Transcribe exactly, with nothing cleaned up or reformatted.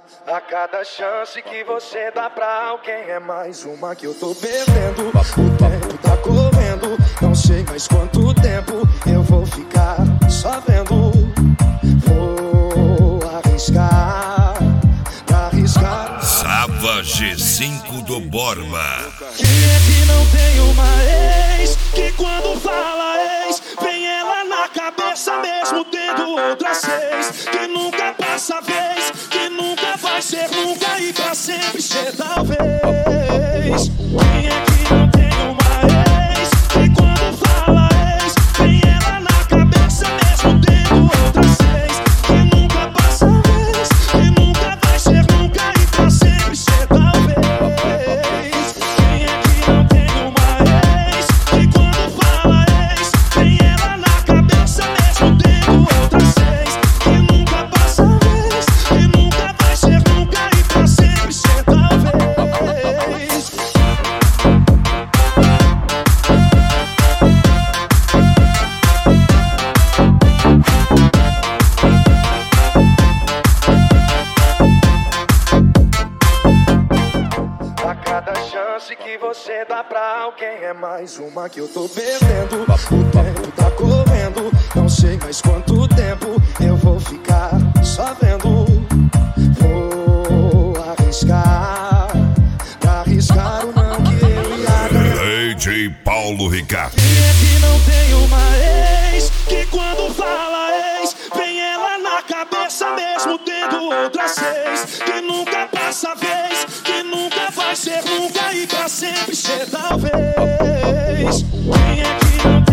A cada chance que você dá pra alguém é mais uma que eu tô perdendo. O tempo tá correndo, não sei mais quanto tempo eu vou ficar só vendo. Vou arriscar, arriscar. Sava G cinco do Borba. Quem é que não tem uma ex que quando fala ex vem ela na cabeça mesmo tendo outras seis? Que nunca passa vez, que nunca vai ser nunca e pra sempre ser talvez. Quem é que não tem uma ex que quando fala ex vem ela na cabeça mesmo tendo outras seis? Que nunca passa vez, que nunca vai ser nunca e pra sempre ser talvez. Quem é que não tem uma ex que quando fala ex vem ela na cabeça mesmo tendo outras seis? Que nunca passa vez, que nunca vai ser nunca e pra sempre ser talvez. A cada chance que você dá pra alguém é mais uma que eu tô perdendo. O tempo tá correndo, não sei mais quanto tempo eu vou ficar só vendo. Vou arriscar, arriscar o não que eu ia ganhar. D J Paulo Ricardo. Quem é que não tem uma ex que quando fala ex vem ela na cabeça mesmo tendo outras seis? Que nunca passa vez, que nunca vai ser nunca e pra sempre ser talvez. Quem é que não